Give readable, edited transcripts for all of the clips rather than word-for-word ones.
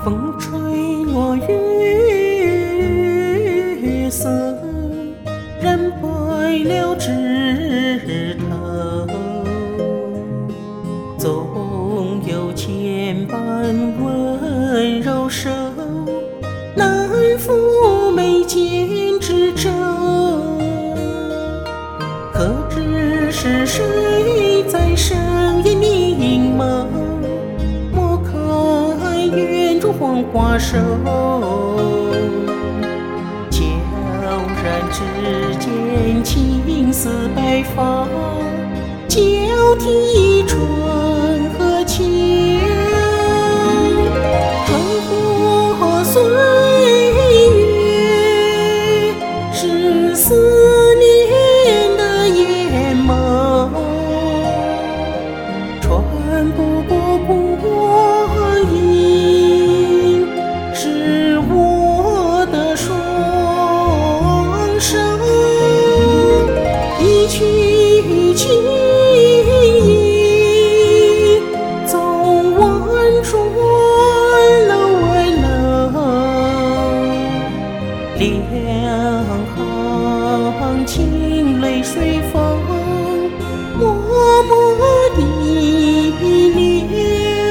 风吹落月色，染白了枝头。总有千般温柔手，难抚眉间之皱。可知是谁在深夜凝眸？莫看园中黄花瘦，悄然之间，青丝白发交替春和秋。穿过岁月，是思念的眼眸，穿不过光阴，是我的双手。一曲情意，纵婉转楼为楼，两行清泪随风，默默地流。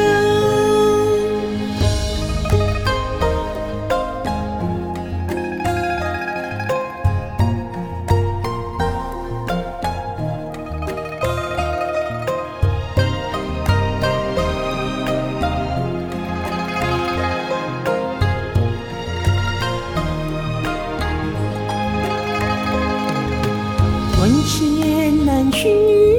问仙难续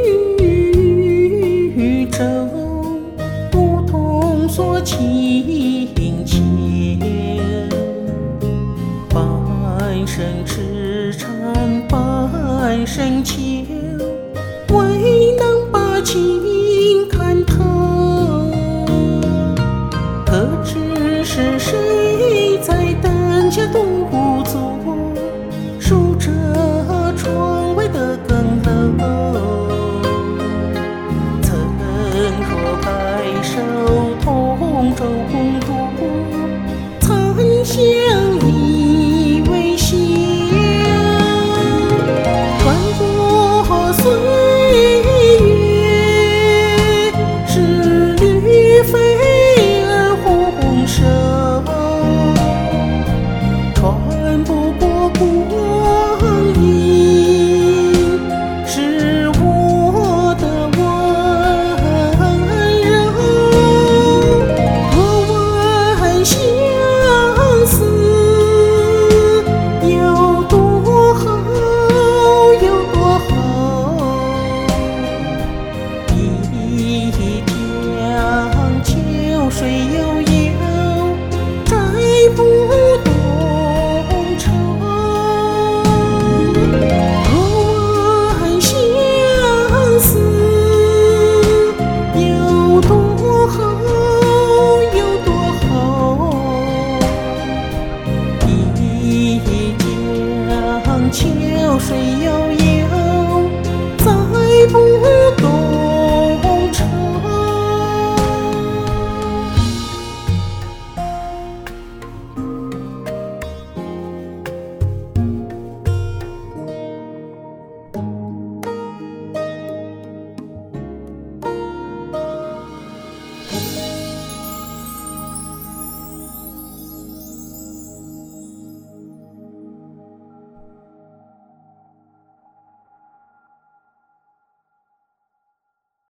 舟，梧桐锁清秋。半生痴缠半生求，未能把情看透。可知是谁在灯下独坐，数着窗外的更楼。曾若白首同舟共度残香